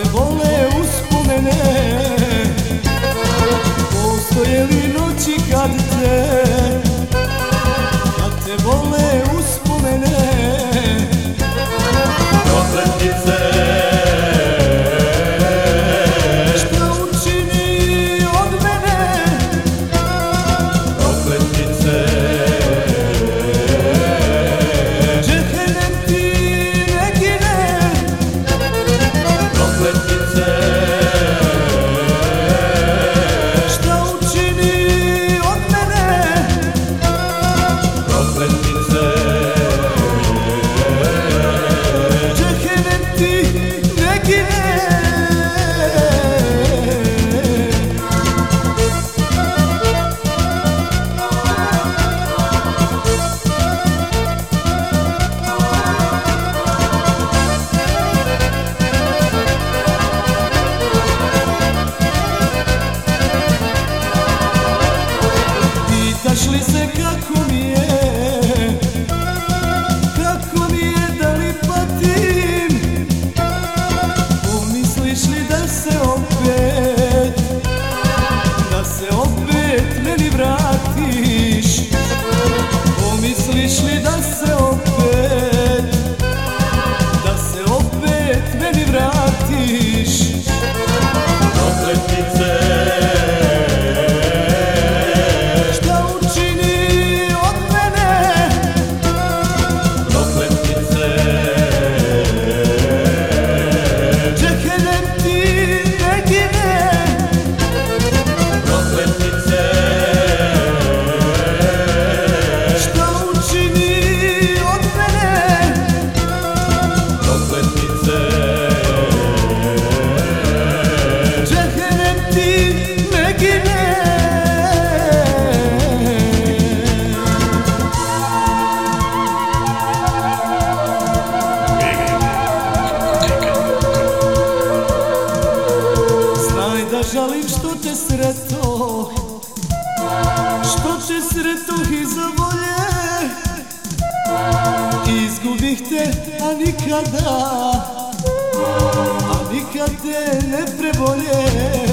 te vole uspomene, postoje li noći kad te vole uspomene. Prokletice, šta učini od mene? prokletice, Džehennem ti ne gine. prokletice, Šta učini od mene? prokletice, Džehennem ti ne gine. Pitaš li se kako mi je da li patim? Pomisliš li da se opet meni vratiš? Pomisliš li da se opet meni vratiš? prokletice, Šta učini od mene? prokletice, Džehennem ti ne gine. prokletice, Šta učini od mene? prokletice, Džehennem ti ne gine. Znaj da žalim što te sretoh, iza volje. Izgubih te, a nikad te ne prebolje.